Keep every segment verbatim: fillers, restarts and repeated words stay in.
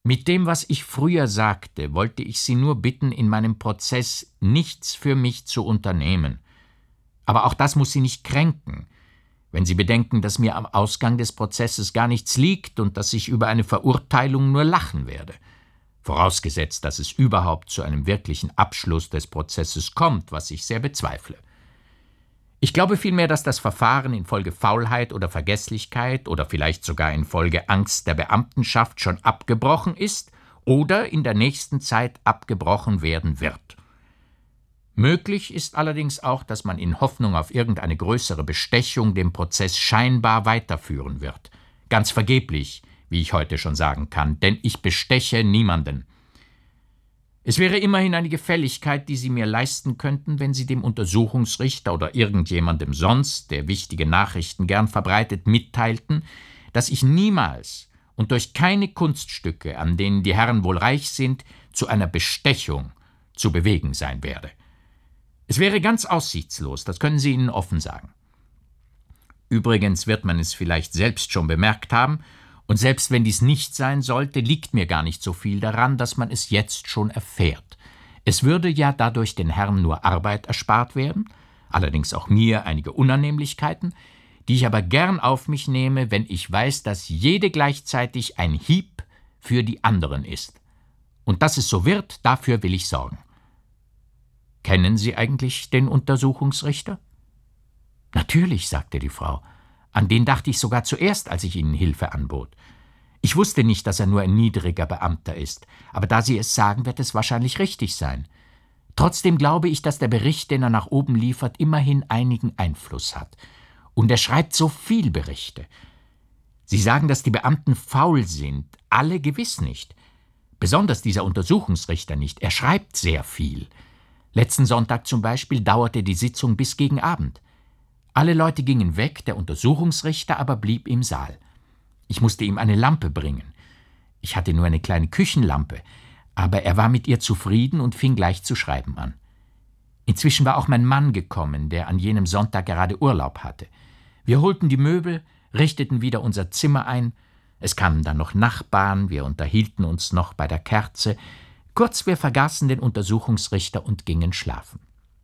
Mit dem, was ich früher sagte, wollte ich Sie nur bitten, in meinem Prozess nichts für mich zu unternehmen. Aber auch das muss Sie nicht kränken, wenn Sie bedenken, dass mir am Ausgang des Prozesses gar nichts liegt und dass ich über eine Verurteilung nur lachen werde. Vorausgesetzt, dass es überhaupt zu einem wirklichen Abschluss des Prozesses kommt, was ich sehr bezweifle. Ich glaube vielmehr, dass das Verfahren infolge Faulheit oder Vergeßlichkeit oder vielleicht sogar infolge Angst der Beamtenschaft schon abgebrochen ist oder in der nächsten Zeit abgebrochen werden wird. Möglich ist allerdings auch, dass man in Hoffnung auf irgendeine größere Bestechung den Prozess scheinbar weiterführen wird. Ganz vergeblich, wie ich heute schon sagen kann, denn ich besteche niemanden. Es wäre immerhin eine Gefälligkeit, die Sie mir leisten könnten, wenn Sie dem Untersuchungsrichter oder irgendjemandem sonst, der wichtige Nachrichten gern verbreitet, mitteilten, dass ich niemals und durch keine Kunststücke, an denen die Herren wohl reich sind, zu einer Bestechung zu bewegen sein werde. Es wäre ganz aussichtslos, das können Sie Ihnen offen sagen. Übrigens wird man es vielleicht selbst schon bemerkt haben, und selbst wenn dies nicht sein sollte, liegt mir gar nicht so viel daran, dass man es jetzt schon erfährt. Es würde ja dadurch den Herren nur Arbeit erspart werden, allerdings auch mir einige Unannehmlichkeiten, die ich aber gern auf mich nehme, wenn ich weiß, dass jede gleichzeitig ein Hieb für die anderen ist. Und dass es so wird, dafür will ich sorgen. Kennen Sie eigentlich den Untersuchungsrichter? Natürlich, sagte die Frau. An den dachte ich sogar zuerst, als ich Ihnen Hilfe anbot. Ich wusste nicht, dass er nur ein niedriger Beamter ist, aber da Sie es sagen, wird es wahrscheinlich richtig sein. Trotzdem glaube ich, dass der Bericht, den er nach oben liefert, immerhin einigen Einfluss hat. Und er schreibt so viel Berichte. Sie sagen, dass die Beamten faul sind. Alle gewiss nicht. Besonders dieser Untersuchungsrichter nicht. Er schreibt sehr viel. Letzten Sonntag zum Beispiel dauerte die Sitzung bis gegen Abend. Alle Leute gingen weg, der Untersuchungsrichter aber blieb im Saal. Ich musste ihm eine Lampe bringen. Ich hatte nur eine kleine Küchenlampe, aber er war mit ihr zufrieden und fing gleich zu schreiben an. Inzwischen war auch mein Mann gekommen, der an jenem Sonntag gerade Urlaub hatte. Wir holten die Möbel, richteten wieder unser Zimmer ein. Es kamen dann noch Nachbarn, wir unterhielten uns noch bei der Kerze. Kurz, wir vergaßen den Untersuchungsrichter und gingen schlafen.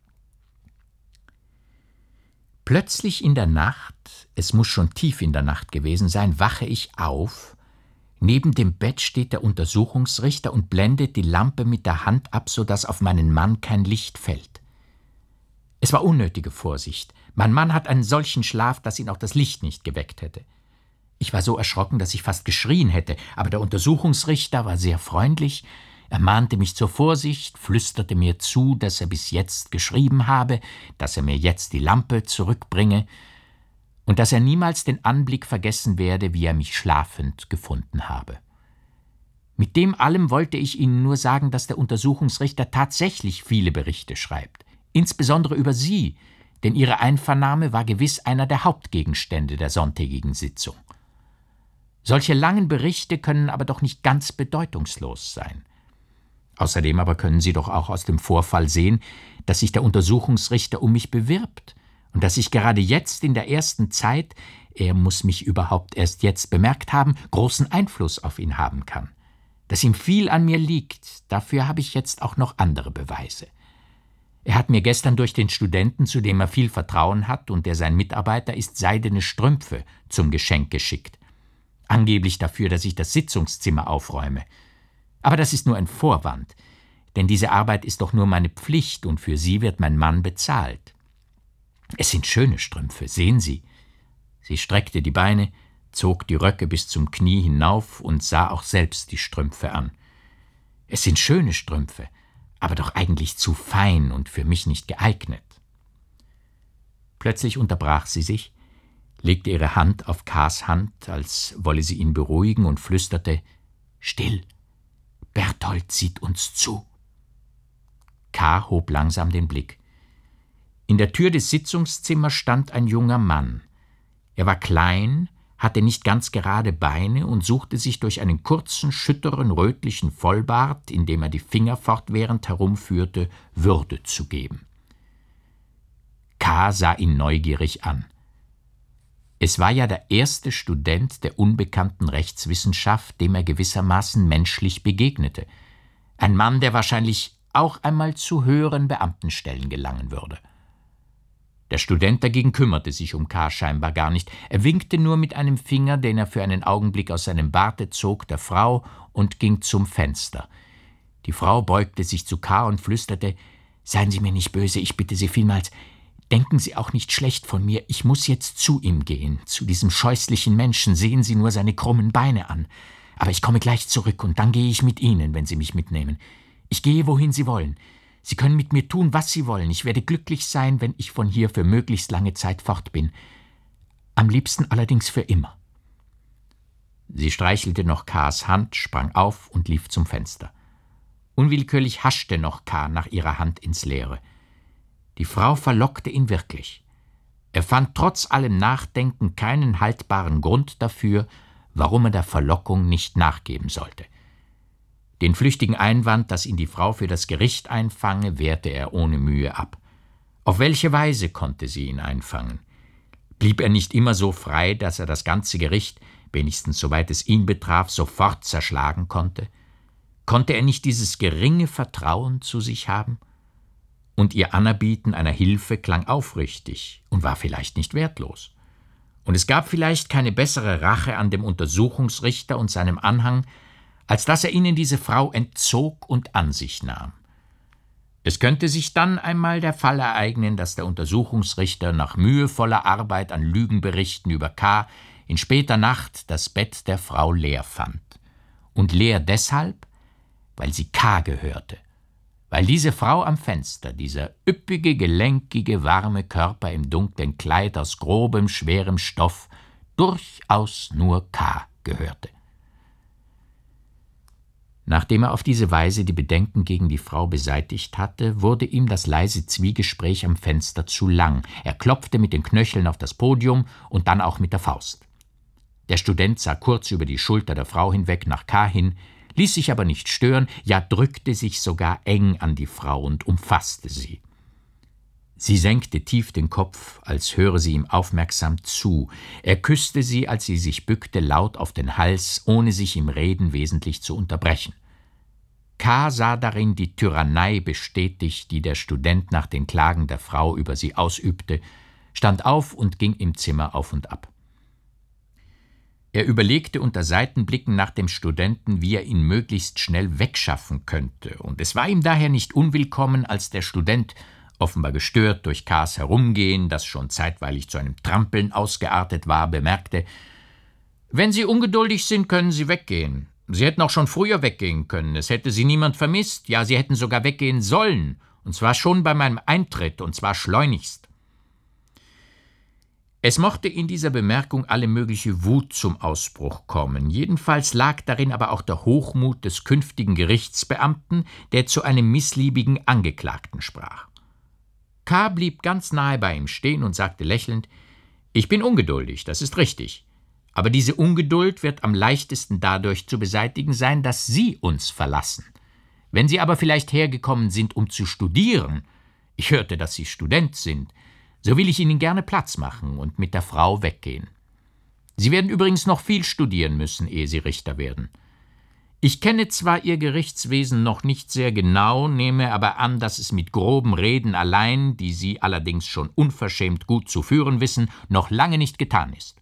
Plötzlich in der Nacht, es muss schon tief in der Nacht gewesen sein, wache ich auf. Neben dem Bett steht der Untersuchungsrichter und blendet die Lampe mit der Hand ab, so dass auf meinen Mann kein Licht fällt. Es war unnötige Vorsicht. Mein Mann hat einen solchen Schlaf, dass ihn auch das Licht nicht geweckt hätte. Ich war so erschrocken, dass ich fast geschrien hätte, aber der Untersuchungsrichter war sehr freundlich. Er mahnte mich zur Vorsicht, flüsterte mir zu, dass er bis jetzt geschrieben habe, dass er mir jetzt die Lampe zurückbringe und dass er niemals den Anblick vergessen werde, wie er mich schlafend gefunden habe. Mit dem allem wollte ich Ihnen nur sagen, dass der Untersuchungsrichter tatsächlich viele Berichte schreibt, insbesondere über Sie, denn Ihre Einvernahme war gewiss einer der Hauptgegenstände der sonntägigen Sitzung. Solche langen Berichte können aber doch nicht ganz bedeutungslos sein. Außerdem aber können Sie doch auch aus dem Vorfall sehen, dass sich der Untersuchungsrichter um mich bewirbt und dass ich gerade jetzt in der ersten Zeit, er muss mich überhaupt erst jetzt bemerkt haben, großen Einfluss auf ihn haben kann. Dass ihm viel an mir liegt, dafür habe ich jetzt auch noch andere Beweise. Er hat mir gestern durch den Studenten, zu dem er viel Vertrauen hat und der sein Mitarbeiter ist, seidene Strümpfe zum Geschenk geschickt. Angeblich dafür, dass ich das Sitzungszimmer aufräume. Aber das ist nur ein Vorwand, denn diese Arbeit ist doch nur meine Pflicht und für sie wird mein Mann bezahlt. Es sind schöne Strümpfe, sehen Sie. Sie streckte die Beine, zog die Röcke bis zum Knie hinauf und sah auch selbst die Strümpfe an. Es sind schöne Strümpfe, aber doch eigentlich zu fein und für mich nicht geeignet. Plötzlich unterbrach sie sich, legte ihre Hand auf K's Hand, als wolle sie ihn beruhigen und flüsterte: »Still! Berthold sieht uns zu.« K. hob langsam den Blick. In der Tür des Sitzungszimmers stand ein junger Mann. Er war klein, hatte nicht ganz gerade Beine und suchte sich durch einen kurzen, schütteren, rötlichen Vollbart, in dem er die Finger fortwährend herumführte, Würde zu geben. K. sah ihn neugierig an. Es war ja der erste Student der unbekannten Rechtswissenschaft, dem er gewissermaßen menschlich begegnete. Ein Mann, der wahrscheinlich auch einmal zu höheren Beamtenstellen gelangen würde. Der Student dagegen kümmerte sich um K. scheinbar gar nicht. Er winkte nur mit einem Finger, den er für einen Augenblick aus seinem Barte zog, der Frau und ging zum Fenster. Die Frau beugte sich zu K. und flüsterte: »Seien Sie mir nicht böse, ich bitte Sie vielmals. Denken Sie auch nicht schlecht von mir. Ich muss jetzt zu ihm gehen, zu diesem scheußlichen Menschen. Sehen Sie nur seine krummen Beine an. Aber ich komme gleich zurück, und dann gehe ich mit Ihnen, wenn Sie mich mitnehmen. Ich gehe, wohin Sie wollen. Sie können mit mir tun, was Sie wollen. Ich werde glücklich sein, wenn ich von hier für möglichst lange Zeit fort bin. Am liebsten allerdings für immer.« Sie streichelte noch K.s Hand, sprang auf und lief zum Fenster. Unwillkürlich haschte noch K. nach ihrer Hand ins Leere. Die Frau verlockte ihn wirklich. Er fand trotz allem Nachdenken keinen haltbaren Grund dafür, warum er der Verlockung nicht nachgeben sollte. Den flüchtigen Einwand, dass ihn die Frau für das Gericht einfange, wehrte er ohne Mühe ab. Auf welche Weise konnte sie ihn einfangen? Blieb er nicht immer so frei, dass er das ganze Gericht, wenigstens soweit es ihn betraf, sofort zerschlagen konnte? Konnte er nicht dieses geringe Vertrauen zu sich haben? Und ihr Anerbieten einer Hilfe klang aufrichtig und war vielleicht nicht wertlos. Und es gab vielleicht keine bessere Rache an dem Untersuchungsrichter und seinem Anhang, als dass er ihnen diese Frau entzog und an sich nahm. Es könnte sich dann einmal der Fall ereignen, dass der Untersuchungsrichter nach mühevoller Arbeit an Lügenberichten über K. in später Nacht das Bett der Frau leer fand. Und leer deshalb, weil sie K. gehörte. Weil diese Frau am Fenster, dieser üppige, gelenkige, warme Körper im dunklen Kleid aus grobem, schwerem Stoff, durchaus nur K. gehörte. Nachdem er auf diese Weise die Bedenken gegen die Frau beseitigt hatte, wurde ihm das leise Zwiegespräch am Fenster zu lang. Er klopfte mit den Knöcheln auf das Podium und dann auch mit der Faust. Der Student sah kurz über die Schulter der Frau hinweg nach K. hin, ließ sich aber nicht stören, ja drückte sich sogar eng an die Frau und umfasste sie. Sie senkte tief den Kopf, als höre sie ihm aufmerksam zu. Er küsste sie, als sie sich bückte, laut auf den Hals, ohne sich im Reden wesentlich zu unterbrechen. K. sah darin die Tyrannei bestätigt, die der Student nach den Klagen der Frau über sie ausübte, stand auf und ging im Zimmer auf und ab. Er überlegte unter Seitenblicken nach dem Studenten, wie er ihn möglichst schnell wegschaffen könnte, und es war ihm daher nicht unwillkommen, als der Student, offenbar gestört durch K.s Herumgehen, das schon zeitweilig zu einem Trampeln ausgeartet war, bemerkte: »Wenn Sie ungeduldig sind, können Sie weggehen. Sie hätten auch schon früher weggehen können, es hätte Sie niemand vermisst, ja, Sie hätten sogar weggehen sollen, und zwar schon bei meinem Eintritt, und zwar schleunigst.« Es mochte in dieser Bemerkung alle mögliche Wut zum Ausbruch kommen. Jedenfalls lag darin aber auch der Hochmut des künftigen Gerichtsbeamten, der zu einem missliebigen Angeklagten sprach. K. blieb ganz nahe bei ihm stehen und sagte lächelnd: »Ich bin ungeduldig, das ist richtig. Aber diese Ungeduld wird am leichtesten dadurch zu beseitigen sein, dass Sie uns verlassen. Wenn Sie aber vielleicht hergekommen sind, um zu studieren, ich hörte, dass Sie Student sind, so will ich Ihnen gerne Platz machen und mit der Frau weggehen. Sie werden übrigens noch viel studieren müssen, ehe Sie Richter werden. Ich kenne zwar Ihr Gerichtswesen noch nicht sehr genau, nehme aber an, dass es mit groben Reden allein, die Sie allerdings schon unverschämt gut zu führen wissen, noch lange nicht getan ist.«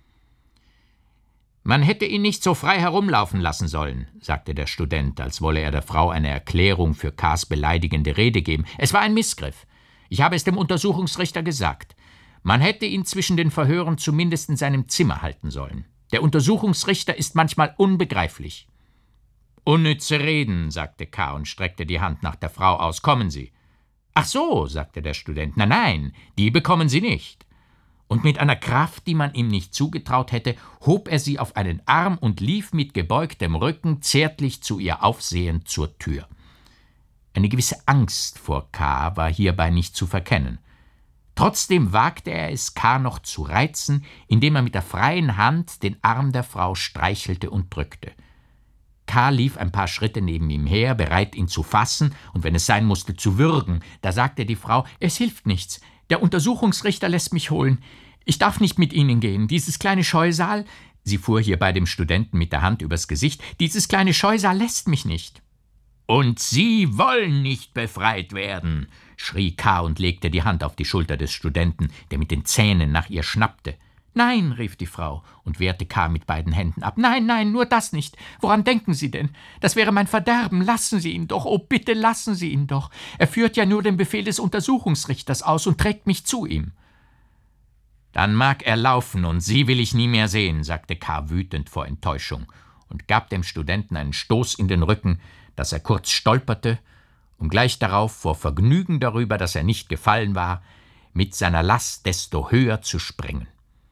»Man hätte ihn nicht so frei herumlaufen lassen sollen«, sagte der Student, als wolle er der Frau eine Erklärung für K.s beleidigende Rede geben. »Es war ein Missgriff. Ich habe es dem Untersuchungsrichter gesagt. Man hätte ihn zwischen den Verhören zumindest in seinem Zimmer halten sollen. Der Untersuchungsrichter ist manchmal unbegreiflich.« »Unnütze Reden«, sagte K. und streckte die Hand nach der Frau aus. »Kommen Sie.« »Ach so«, sagte der Student. »Nein, nein, die bekommen Sie nicht.« Und mit einer Kraft, die man ihm nicht zugetraut hätte, hob er sie auf einen Arm und lief mit gebeugtem Rücken zärtlich zu ihr aufsehend zur Tür. Eine gewisse Angst vor K. war hierbei nicht zu verkennen. Trotzdem wagte er es, K. noch zu reizen, indem er mit der freien Hand den Arm der Frau streichelte und drückte. K. lief ein paar Schritte neben ihm her, bereit, ihn zu fassen und, wenn es sein musste, zu würgen. Da sagte die Frau: »Es hilft nichts. Der Untersuchungsrichter lässt mich holen. »Ich darf nicht mit Ihnen gehen. Dieses kleine Scheusal«, sie fuhr hier bei dem Studenten mit der Hand übers Gesicht, »dieses kleine Scheusal lässt mich nicht.« »Und Sie wollen nicht befreit werden«, schrie K. und legte die Hand auf die Schulter des Studenten, der mit den Zähnen nach ihr schnappte. »Nein«, rief die Frau und wehrte K. mit beiden Händen ab. »Nein, nein, nur das nicht. Woran denken Sie denn? Das wäre mein Verderben. Lassen Sie ihn doch. Oh, bitte lassen Sie ihn doch. Er führt ja nur den Befehl des Untersuchungsrichters aus und trägt mich zu ihm.« »Dann mag er laufen, und Sie will ich nie mehr sehen«, sagte K. wütend vor Enttäuschung und gab dem Studenten einen Stoß in den Rücken, dass er kurz stolperte, um gleich darauf vor Vergnügen darüber, dass er nicht gefallen war, mit seiner Last desto höher zu springen.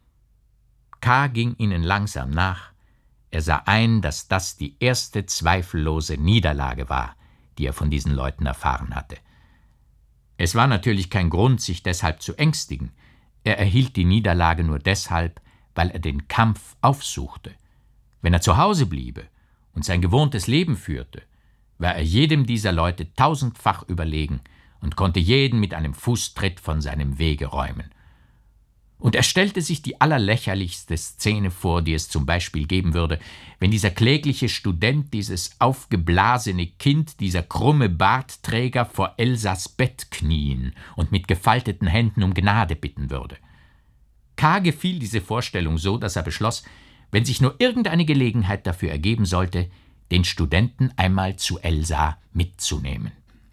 K. ging ihnen langsam nach. Er sah ein, dass das die erste zweifellose Niederlage war, die er von diesen Leuten erfahren hatte. Es war natürlich kein Grund, sich deshalb zu ängstigen. Er erhielt die Niederlage nur deshalb, weil er den Kampf aufsuchte. Wenn er zu Hause bliebe und sein gewohntes Leben führte, war er jedem dieser Leute tausendfach überlegen und konnte jeden mit einem Fußtritt von seinem Wege räumen. Und er stellte sich die allerlächerlichste Szene vor, die es zum Beispiel geben würde, wenn dieser klägliche Student, dieses aufgeblasene Kind, dieser krumme Bartträger vor Elsas Bett knien und mit gefalteten Händen um Gnade bitten würde. K. gefiel diese Vorstellung so, dass er beschloss, wenn sich nur irgendeine Gelegenheit dafür ergeben sollte, den Studenten einmal zu Elsa mitzunehmen.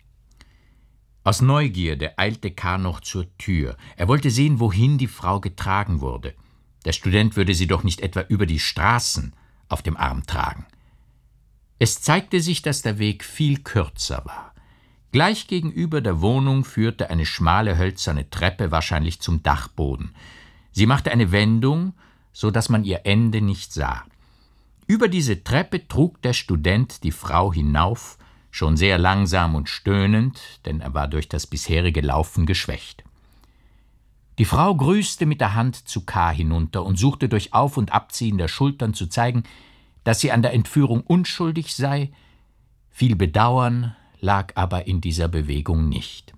Aus Neugierde eilte K. noch zur Tür. Er wollte sehen, wohin die Frau getragen wurde. Der Student würde sie doch nicht etwa über die Straßen auf dem Arm tragen. Es zeigte sich, dass der Weg viel kürzer war. Gleich gegenüber der Wohnung führte eine schmale hölzerne Treppe wahrscheinlich zum Dachboden. Sie machte eine Wendung, so dass man ihr Ende nicht sah. Über diese Treppe trug der Student die Frau hinauf, schon sehr langsam und stöhnend, denn er war durch das bisherige Laufen geschwächt. Die Frau grüßte mit der Hand zu K. hinunter und suchte durch Auf- und Abziehen der Schultern zu zeigen, dass sie an der Entführung unschuldig sei. Viel Bedauern lag aber in dieser Bewegung nicht.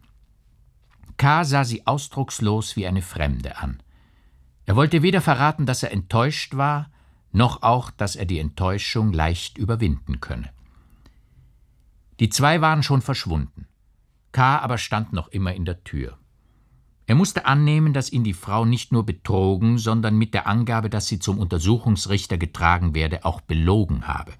K. sah sie ausdruckslos wie eine Fremde an. Er wollte weder verraten, dass er enttäuscht war, noch auch, dass er die Enttäuschung leicht überwinden könne. Die zwei waren schon verschwunden. K. aber stand noch immer in der Tür. Er musste annehmen, dass ihn die Frau nicht nur betrogen, sondern mit der Angabe, dass sie zum Untersuchungsrichter getragen werde, auch belogen habe.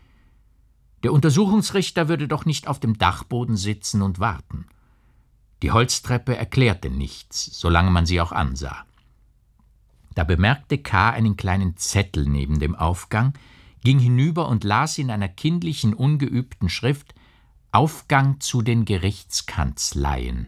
Der Untersuchungsrichter würde doch nicht auf dem Dachboden sitzen und warten. Die Holztreppe erklärte nichts, solange man sie auch ansah. Da bemerkte K. einen kleinen Zettel neben dem Aufgang, ging hinüber und las in einer kindlichen, ungeübten Schrift »Aufgang zu den Gerichtskanzleien«.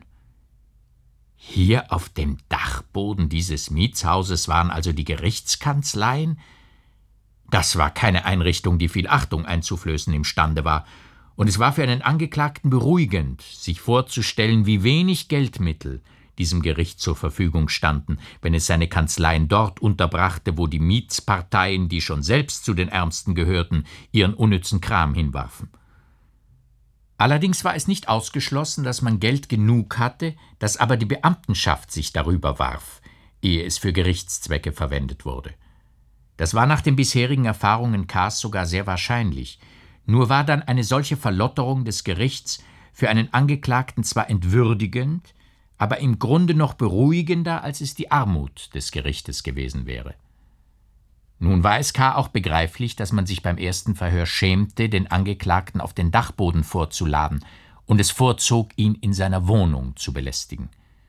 Hier auf dem Dachboden dieses Mietshauses waren also die Gerichtskanzleien? Das war keine Einrichtung, die viel Achtung einzuflößen imstande war, und es war für einen Angeklagten beruhigend, sich vorzustellen, wie wenig Geldmittel diesem Gericht zur Verfügung standen, wenn es seine Kanzleien dort unterbrachte, wo die Mietsparteien, die schon selbst zu den Ärmsten gehörten, ihren unnützen Kram hinwarfen. Allerdings war es nicht ausgeschlossen, dass man Geld genug hatte, dass aber die Beamtenschaft sich darüber warf, ehe es für Gerichtszwecke verwendet wurde. Das war nach den bisherigen Erfahrungen K.s sogar sehr wahrscheinlich, nur war dann eine solche Verlotterung des Gerichts für einen Angeklagten zwar entwürdigend, aber im Grunde noch beruhigender, als es die Armut des Gerichtes gewesen wäre. Nun war es K. auch begreiflich, dass man sich beim ersten Verhör schämte, den Angeklagten auf den Dachboden vorzuladen und es vorzog, ihn in seiner Wohnung zu belästigen.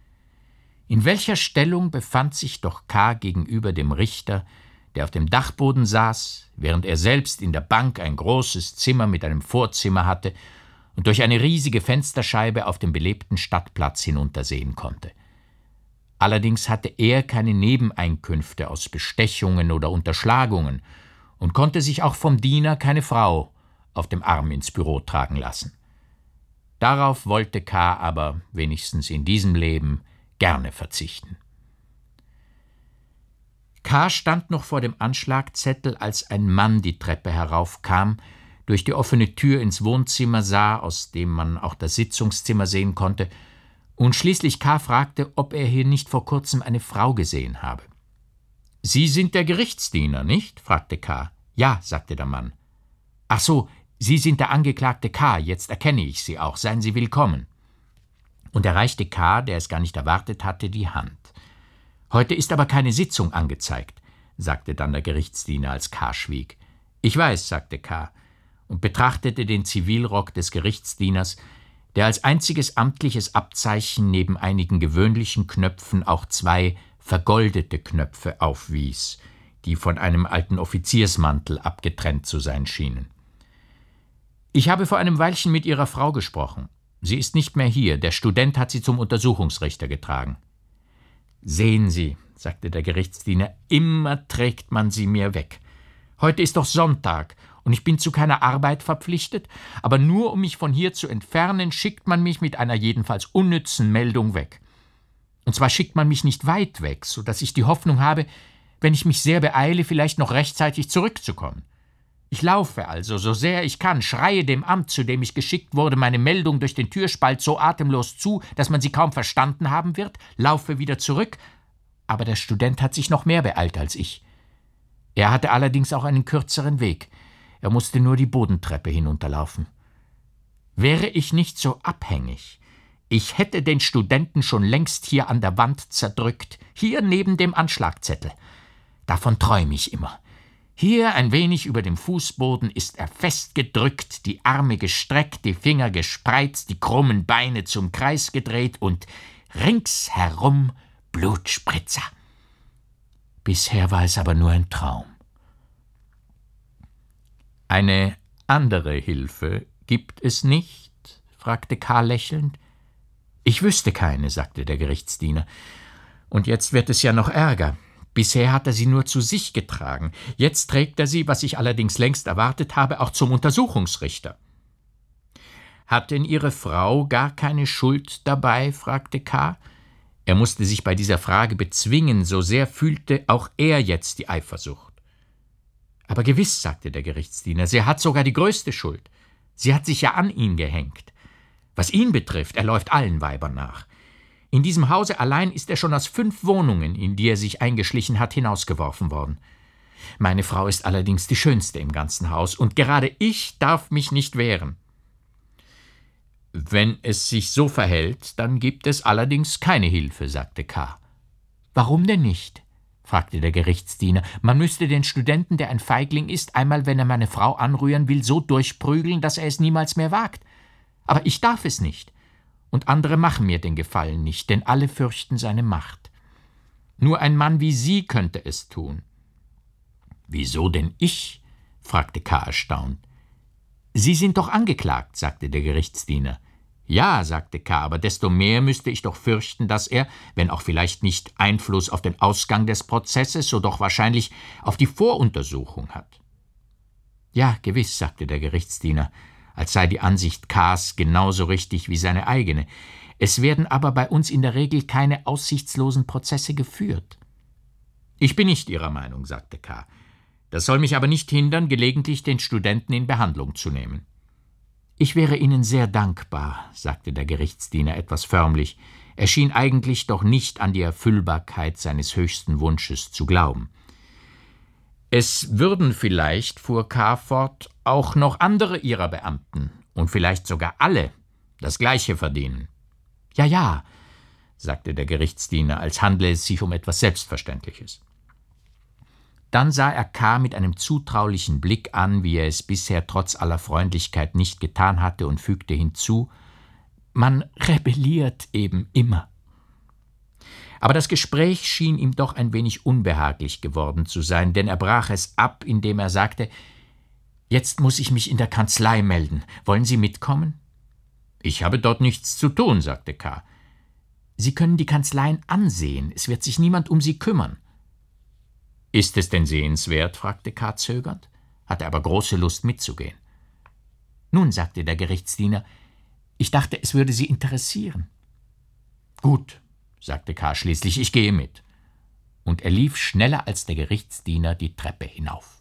In welcher Stellung befand sich doch K. gegenüber dem Richter, der auf dem Dachboden saß, während er selbst in der Bank ein großes Zimmer mit einem Vorzimmer hatte und durch eine riesige Fensterscheibe auf den belebten Stadtplatz hinuntersehen konnte. Allerdings hatte er keine Nebeneinkünfte aus Bestechungen oder Unterschlagungen und konnte sich auch vom Diener keine Frau auf dem Arm ins Büro tragen lassen. Darauf wollte K. aber, wenigstens in diesem Leben, gerne verzichten. K. stand noch vor dem Anschlagzettel, als ein Mann die Treppe heraufkam, durch die offene Tür ins Wohnzimmer sah, aus dem man auch das Sitzungszimmer sehen konnte, und schließlich K. fragte, ob er hier nicht vor kurzem eine Frau gesehen habe. »Sie sind der Gerichtsdiener, nicht?« fragte K. »Ja«, sagte der Mann. »Ach so, Sie sind der Angeklagte K., jetzt erkenne ich Sie auch. Seien Sie willkommen.« Und er reichte K., der es gar nicht erwartet hatte, die Hand. »Heute ist aber keine Sitzung angezeigt«, sagte dann der Gerichtsdiener, als K. schwieg. »Ich weiß«, sagte K. und betrachtete den Zivilrock des Gerichtsdieners, der als einziges amtliches Abzeichen neben einigen gewöhnlichen Knöpfen auch zwei vergoldete Knöpfe aufwies, die von einem alten Offiziersmantel abgetrennt zu sein schienen. »Ich habe vor einem Weilchen mit Ihrer Frau gesprochen. Sie ist nicht mehr hier. Der Student hat sie zum Untersuchungsrichter getragen.« »Sehen Sie«, sagte der Gerichtsdiener, »immer trägt man sie mir weg. Heute ist doch Sonntag und ich bin zu keiner Arbeit verpflichtet, aber nur um mich von hier zu entfernen, schickt man mich mit einer jedenfalls unnützen Meldung weg. Und zwar schickt man mich nicht weit weg, so dass ich die Hoffnung habe, wenn ich mich sehr beeile, vielleicht noch rechtzeitig zurückzukommen. Ich laufe also, so sehr ich kann, schreie dem Amt, zu dem ich geschickt wurde, meine Meldung durch den Türspalt so atemlos zu, dass man sie kaum verstanden haben wird, laufe wieder zurück, aber der Student hat sich noch mehr beeilt als ich. Er hatte allerdings auch einen kürzeren Weg. Er musste nur die Bodentreppe hinunterlaufen. Wäre ich nicht so abhängig, ich hätte den Studenten schon längst hier an der Wand zerdrückt, hier neben dem Anschlagzettel. Davon träume ich immer. Hier ein wenig über dem Fußboden ist er festgedrückt, die Arme gestreckt, die Finger gespreizt, die krummen Beine zum Kreis gedreht und ringsherum Blutspritzer. Bisher war es aber nur ein Traum. »Eine andere Hilfe gibt es nicht?« fragte K. lächelnd. »Ich wüsste keine«, sagte der Gerichtsdiener. »Und jetzt wird es ja noch ärger. Bisher hat er sie nur zu sich getragen. Jetzt trägt er sie, was ich allerdings längst erwartet habe, auch zum Untersuchungsrichter.« »Hat denn Ihre Frau gar keine Schuld dabei?« fragte K. Er musste sich bei dieser Frage bezwingen, so sehr fühlte auch er jetzt die Eifersucht. »Aber gewiss«, sagte der Gerichtsdiener, »sie hat sogar die größte Schuld. Sie hat sich ja an ihn gehängt. Was ihn betrifft, er läuft allen Weibern nach. In diesem Hause allein ist er schon aus fünf Wohnungen, in die er sich eingeschlichen hat, hinausgeworfen worden. Meine Frau ist allerdings die schönste im ganzen Haus, und gerade ich darf mich nicht wehren.« »Wenn es sich so verhält, dann gibt es allerdings keine Hilfe«, sagte K. »Warum denn nicht?« fragte der Gerichtsdiener. »Man müsste den Studenten, der ein Feigling ist, einmal, wenn er meine Frau anrühren will, so durchprügeln, dass er es niemals mehr wagt. Aber ich darf es nicht. Und andere machen mir den Gefallen nicht, denn alle fürchten seine Macht. Nur ein Mann wie Sie könnte es tun.« »Wieso denn ich?« fragte K. erstaunt. »Sie sind doch angeklagt«, sagte der Gerichtsdiener. »Ja«, sagte K., »aber desto mehr müsste ich doch fürchten, dass er, wenn auch vielleicht nicht Einfluss auf den Ausgang des Prozesses, so doch wahrscheinlich auf die Voruntersuchung hat.« »Ja, gewiss«, sagte der Gerichtsdiener, als sei die Ansicht K.s genauso richtig wie seine eigene. »Es werden aber bei uns in der Regel keine aussichtslosen Prozesse geführt.« »Ich bin nicht Ihrer Meinung«, sagte K. »Das soll mich aber nicht hindern, gelegentlich den Studenten in Behandlung zu nehmen.« »Ich wäre Ihnen sehr dankbar«, sagte der Gerichtsdiener etwas förmlich. Er schien eigentlich doch nicht an die Erfüllbarkeit seines höchsten Wunsches zu glauben. »Es würden vielleicht«, fuhr K. fort, »auch noch andere Ihrer Beamten, und vielleicht sogar alle, das Gleiche verdienen.« »Ja, ja«, sagte der Gerichtsdiener, als handle es sich um etwas Selbstverständliches. Dann sah er K. mit einem zutraulichen Blick an, wie er es bisher trotz aller Freundlichkeit nicht getan hatte, und fügte hinzu: »Man rebelliert eben immer.« Aber das Gespräch schien ihm doch ein wenig unbehaglich geworden zu sein, denn er brach es ab, indem er sagte: »Jetzt muss ich mich in der Kanzlei melden. Wollen Sie mitkommen?« »Ich habe dort nichts zu tun«, sagte K. »Sie können die Kanzleien ansehen. Es wird sich niemand um Sie kümmern.« »Ist es denn sehenswert?« fragte K. zögernd, hatte aber große Lust mitzugehen. »Nun«, sagte der Gerichtsdiener, »ich dachte, es würde Sie interessieren.« »Gut«, sagte K. schließlich, »ich gehe mit.« Und er lief schneller als der Gerichtsdiener die Treppe hinauf.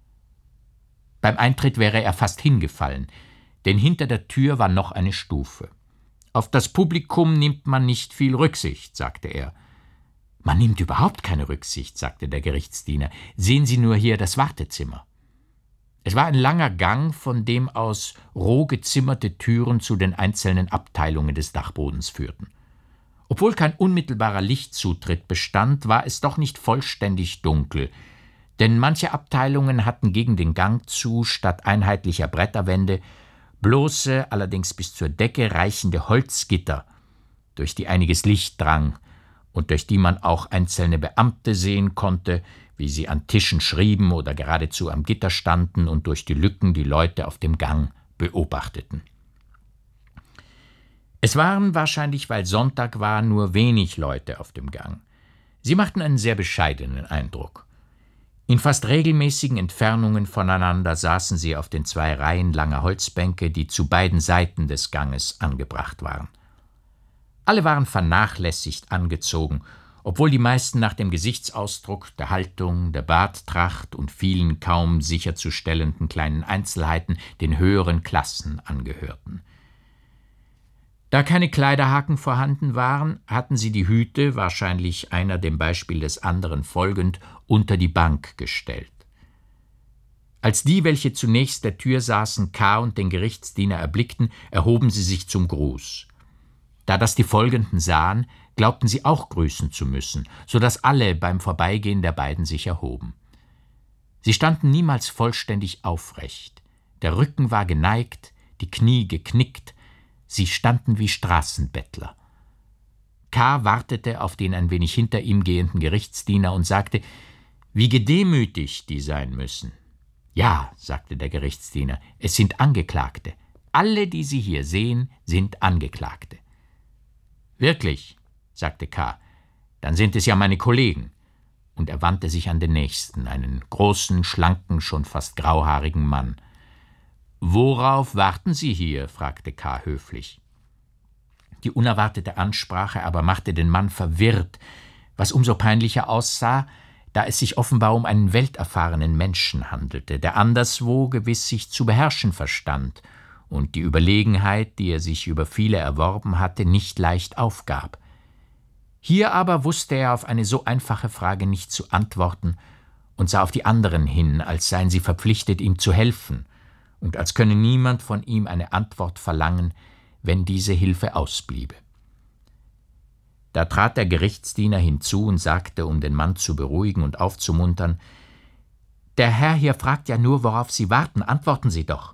Beim Eintritt wäre er fast hingefallen, denn hinter der Tür war noch eine Stufe. »Auf das Publikum nimmt man nicht viel Rücksicht«, sagte er. »Man nimmt überhaupt keine Rücksicht«, sagte der Gerichtsdiener. »Sehen Sie nur hier das Wartezimmer.« Es war ein langer Gang, von dem aus roh gezimmerte Türen zu den einzelnen Abteilungen des Dachbodens führten. Obwohl kein unmittelbarer Lichtzutritt bestand, war es doch nicht vollständig dunkel, denn manche Abteilungen hatten gegen den Gang zu, statt einheitlicher Bretterwände, bloße, allerdings bis zur Decke reichende Holzgitter, durch die einiges Licht drang und durch die man auch einzelne Beamte sehen konnte, wie sie an Tischen schrieben oder geradezu am Gitter standen und durch die Lücken die Leute auf dem Gang beobachteten. Es waren wahrscheinlich, weil Sonntag war, nur wenig Leute auf dem Gang. Sie machten einen sehr bescheidenen Eindruck. In fast regelmäßigen Entfernungen voneinander saßen sie auf den zwei Reihen langer Holzbänke, die zu beiden Seiten des Ganges angebracht waren. Alle waren vernachlässigt angezogen, obwohl die meisten nach dem Gesichtsausdruck, der Haltung, der Barttracht und vielen kaum sicherzustellenden kleinen Einzelheiten den höheren Klassen angehörten. Da keine Kleiderhaken vorhanden waren, hatten sie die Hüte, wahrscheinlich einer dem Beispiel des anderen folgend, unter die Bank gestellt. Als die, welche zunächst der Tür saßen, K. und den Gerichtsdiener erblickten, erhoben sie sich zum Gruß. Da das die Folgenden sahen, glaubten sie auch grüßen zu müssen, so dass alle beim Vorbeigehen der beiden sich erhoben. Sie standen niemals vollständig aufrecht. Der Rücken war geneigt, die Knie geknickt, sie standen wie Straßenbettler. K. wartete auf den ein wenig hinter ihm gehenden Gerichtsdiener und sagte, wie gedemütigt die sein müssen. »Ja«, sagte der Gerichtsdiener, »es sind Angeklagte. Alle, die Sie hier sehen, sind Angeklagte.« »Wirklich«, sagte K., »dann sind es ja meine Kollegen.« Und er wandte sich an den Nächsten, einen großen, schlanken, schon fast grauhaarigen Mann. »Worauf warten Sie hier?« fragte K. höflich. Die unerwartete Ansprache aber machte den Mann verwirrt, was umso peinlicher aussah, da es sich offenbar um einen welterfahrenen Menschen handelte, der anderswo gewiss sich zu beherrschen verstand und die Überlegenheit, die er sich über viele erworben hatte, nicht leicht aufgab. Hier aber wusste er auf eine so einfache Frage nicht zu antworten und sah auf die anderen hin, als seien sie verpflichtet, ihm zu helfen, und als könne niemand von ihm eine Antwort verlangen, wenn diese Hilfe ausbliebe. Da trat der Gerichtsdiener hinzu und sagte, um den Mann zu beruhigen und aufzumuntern, »Der Herr hier fragt ja nur, worauf Sie warten, antworten Sie doch.«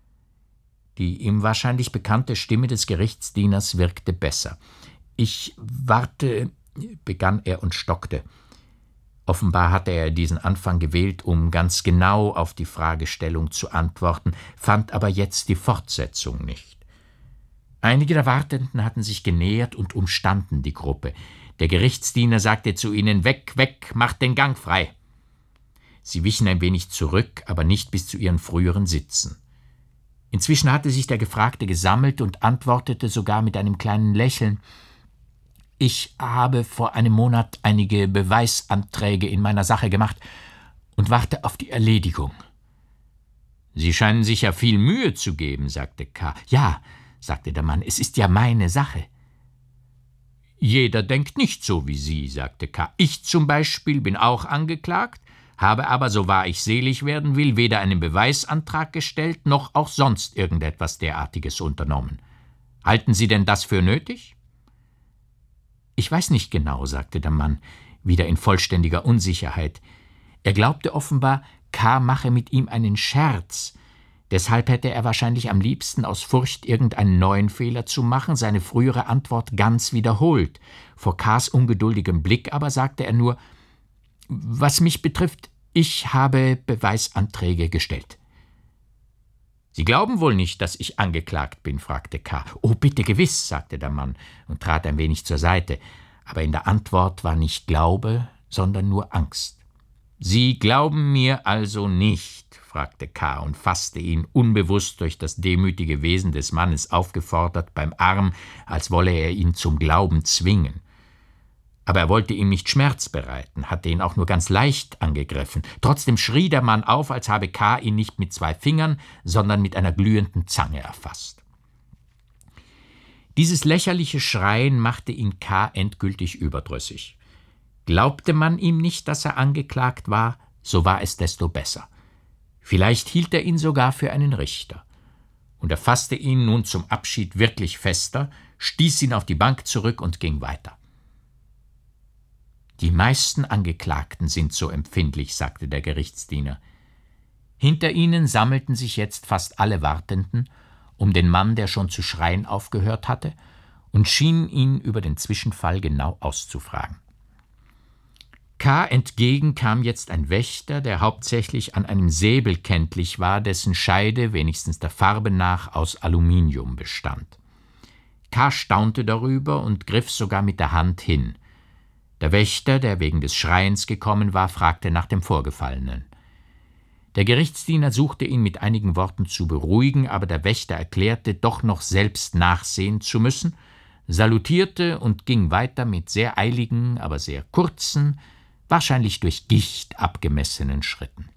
Die ihm wahrscheinlich bekannte Stimme des Gerichtsdieners wirkte besser. »Ich warte«, begann er und stockte. Offenbar hatte er diesen Anfang gewählt, um ganz genau auf die Fragestellung zu antworten, fand aber jetzt die Fortsetzung nicht. Einige der Wartenden hatten sich genähert und umstanden die Gruppe. Der Gerichtsdiener sagte zu ihnen, »Weg, weg, macht den Gang frei!« Sie wichen ein wenig zurück, aber nicht bis zu ihren früheren Sitzen. Inzwischen hatte sich der Gefragte gesammelt und antwortete sogar mit einem kleinen Lächeln, »Ich habe vor einem Monat einige Beweisanträge in meiner Sache gemacht und warte auf die Erledigung.« »Sie scheinen sich ja viel Mühe zu geben«, sagte K. »Ja«, sagte der Mann, »es ist ja meine Sache.« »Jeder denkt nicht so wie Sie«, sagte K. »Ich zum Beispiel bin auch angeklagt, habe aber, so wahr ich selig werden will, weder einen Beweisantrag gestellt, noch auch sonst irgendetwas derartiges unternommen. Halten Sie denn das für nötig?« »Ich weiß nicht genau«, sagte der Mann, wieder in vollständiger Unsicherheit. Er glaubte offenbar, K. mache mit ihm einen Scherz. Deshalb hätte er wahrscheinlich am liebsten, aus Furcht, irgendeinen neuen Fehler zu machen, seine frühere Antwort ganz wiederholt. Vor K.s ungeduldigem Blick aber sagte er nur, »Was mich betrifft, ich habe Beweisanträge gestellt.« »Sie glauben wohl nicht, dass ich angeklagt bin?« fragte K. »Oh, bitte gewiss«, sagte der Mann und trat ein wenig zur Seite, aber in der Antwort war nicht Glaube, sondern nur Angst. »Sie glauben mir also nicht?« fragte K. und fasste ihn, unbewusst durch das demütige Wesen des Mannes aufgefordert, beim Arm, als wolle er ihn zum Glauben zwingen. Aber er wollte ihm nicht Schmerz bereiten, hatte ihn auch nur ganz leicht angegriffen. Trotzdem schrie der Mann auf, als habe K. ihn nicht mit zwei Fingern, sondern mit einer glühenden Zange erfasst. Dieses lächerliche Schreien machte ihn K. endgültig überdrüssig. Glaubte man ihm nicht, dass er angeklagt war, so war es desto besser. Vielleicht hielt er ihn sogar für einen Richter. Und er fasste ihn nun zum Abschied wirklich fester, stieß ihn auf die Bank zurück und ging weiter. »Die meisten Angeklagten sind so empfindlich«, sagte der Gerichtsdiener. Hinter ihnen sammelten sich jetzt fast alle Wartenden um den Mann, der schon zu schreien aufgehört hatte, und schienen ihn über den Zwischenfall genau auszufragen. K. entgegen kam jetzt ein Wächter, der hauptsächlich an einem Säbel kenntlich war, dessen Scheide, wenigstens der Farbe nach, aus Aluminium bestand. K. staunte darüber und griff sogar mit der Hand hin. Der Wächter, der wegen des Schreiens gekommen war, fragte nach dem Vorgefallenen. Der Gerichtsdiener suchte ihn mit einigen Worten zu beruhigen, aber der Wächter erklärte, doch noch selbst nachsehen zu müssen, salutierte und ging weiter mit sehr eiligen, aber sehr kurzen, wahrscheinlich durch Gicht abgemessenen Schritten.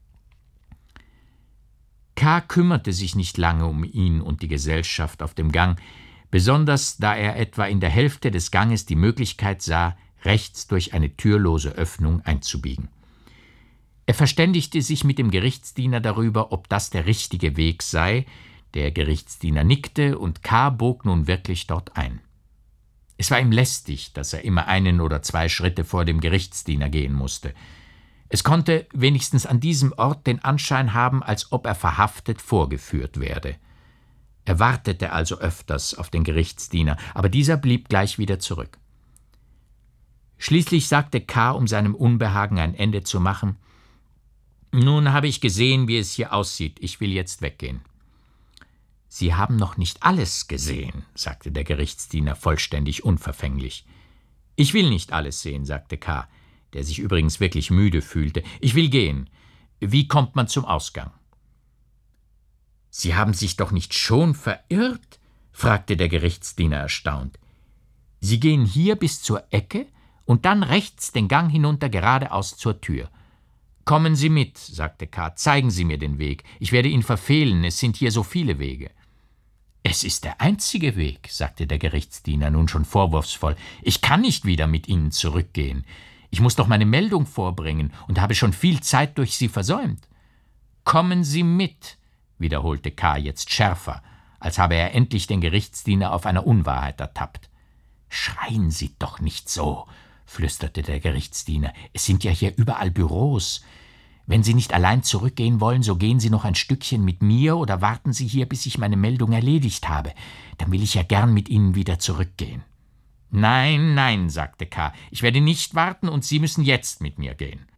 K. kümmerte sich nicht lange um ihn und die Gesellschaft auf dem Gang, besonders da er etwa in der Hälfte des Ganges die Möglichkeit sah, rechts durch eine türlose Öffnung einzubiegen. Er verständigte sich mit dem Gerichtsdiener darüber, ob das der richtige Weg sei. Der Gerichtsdiener nickte, und K. bog nun wirklich dort ein. Es war ihm lästig, dass er immer einen oder zwei Schritte vor dem Gerichtsdiener gehen musste. Es konnte wenigstens an diesem Ort den Anschein haben, als ob er verhaftet vorgeführt werde. Er wartete also öfters auf den Gerichtsdiener, aber dieser blieb gleich wieder zurück. Schließlich sagte K., um seinem Unbehagen ein Ende zu machen: »Nun habe ich gesehen, wie es hier aussieht. Ich will jetzt weggehen.« »Sie haben noch nicht alles gesehen«, sagte der Gerichtsdiener vollständig unverfänglich. »Ich will nicht alles sehen«, sagte K., der sich übrigens wirklich müde fühlte. »Ich will gehen. Wie kommt man zum Ausgang?« »Sie haben sich doch nicht schon verirrt?« fragte der Gerichtsdiener erstaunt. »Sie gehen hier bis zur Ecke und dann rechts den Gang hinunter geradeaus zur Tür. »Kommen Sie mit«, sagte K., »zeigen Sie mir den Weg. Ich werde ihn verfehlen, es sind hier so viele Wege.« »Es ist der einzige Weg«, sagte der Gerichtsdiener nun schon vorwurfsvoll. »Ich kann nicht wieder mit Ihnen zurückgehen. Ich muss doch meine Meldung vorbringen und habe schon viel Zeit durch Sie versäumt.« »Kommen Sie mit«, wiederholte K. jetzt schärfer, als habe er endlich den Gerichtsdiener auf einer Unwahrheit ertappt. »Schreien Sie doch nicht so«, flüsterte der Gerichtsdiener. »Es sind ja hier überall Büros. Wenn Sie nicht allein zurückgehen wollen, so gehen Sie noch ein Stückchen mit mir oder warten Sie hier, bis ich meine Meldung erledigt habe. Dann will ich ja gern mit Ihnen wieder zurückgehen.« »Nein, nein«, sagte K., »ich werde nicht warten und Sie müssen jetzt mit mir gehen.«